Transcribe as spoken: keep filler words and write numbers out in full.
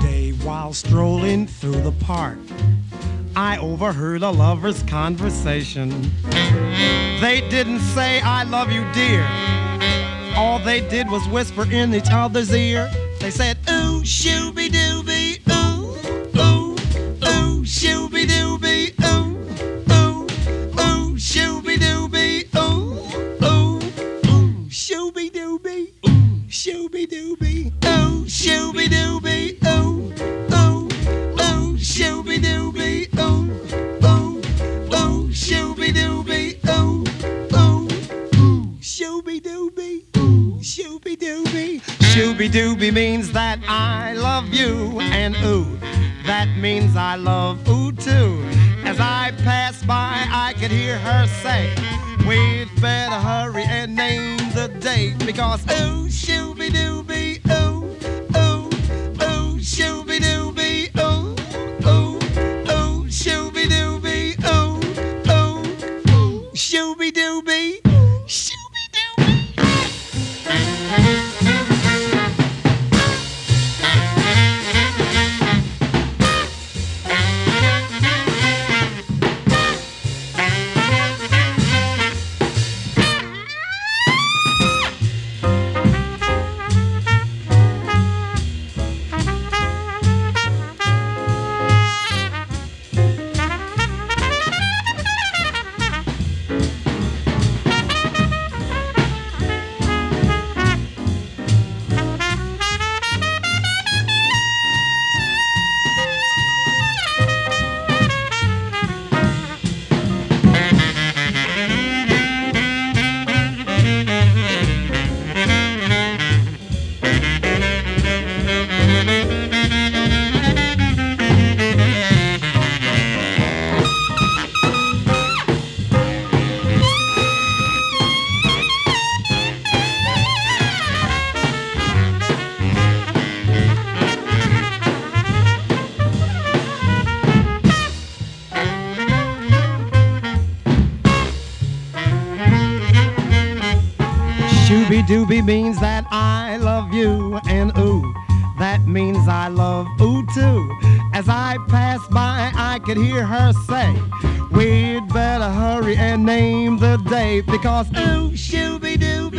day while strolling through the park, I overheard a lover's conversation. They didn't say, I love you, dear. All they did was whisper in each other's ear. They said, ooh, shooby-dooby, ooh, ooh, ooh, shooby-dooby, ooh, ooh, ooh, shooby-dooby, ooh, ooh, ooh, shooby-dooby, ooh, shooby-dooby, ooh, shooby-dooby, ooh, ooh, ooh, shooby-dooby, ooh, ooh, ooh, shooby-dooby, ooh, ooh, ooh, shooby-dooby, ooh, shooby-dooby. Shooby-dooby means that I love you, and ooh, that means I love ooh too. As I passed by, I could hear her say, we'd better hurry and name the date, because ooh, shooby-dooby, ooh, ooh, ooh, shooby-dooby, ooh, ooh, ooh, shooby-dooby, ooh, ooh, ooh, shooby-dooby, shooby-dooby. Shooby-dooby means that I love you, and ooh, that means I love ooh too. As I passed by, I could hear her say, we'd better hurry and name the date, because ooh, shooby-dooby.